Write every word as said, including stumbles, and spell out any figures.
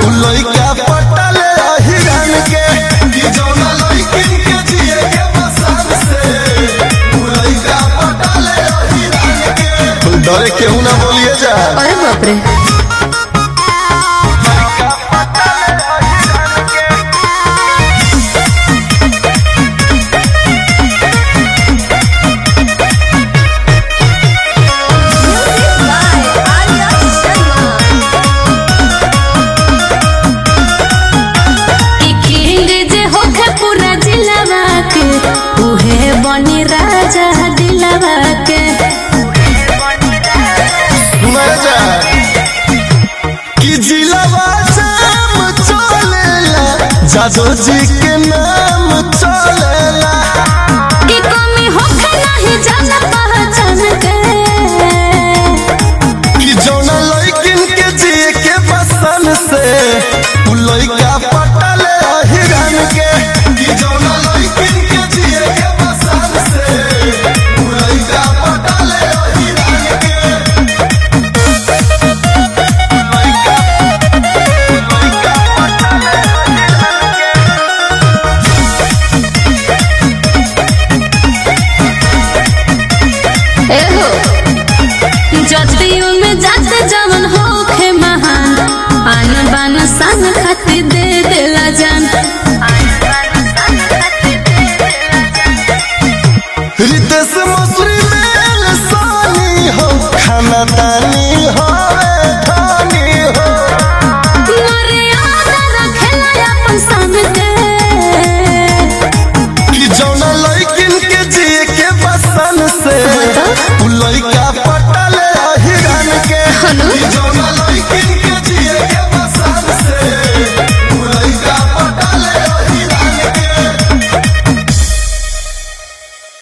लइका पटल हिरन के कि जौना लइकिन के जिए के बसन से लइका पटल हिरन के। डरे केहू ना बोलिए जा। अरे बाप रे। बनी राजा दिलवा के कि जिलवा जाम चलेला जादो जी के नाम चलेला कि कमी होखे नहीं जान पहचान के कि जौना लइकिन के जिए के बसन से उ लइका पटल हिरन के कि जौना लइकिन के जिए के बसन से उ लइका पटल हिरन के। जतियों में जाते जवन होखे महान आन बान सन खातिर दे देला जान। रितेश मसूरी मेल सानी हो खाना दानी हो ठानी हो मर्यादा रखेला अपन सन के कि जौना लइकिन के जिए के बसन से उ लइका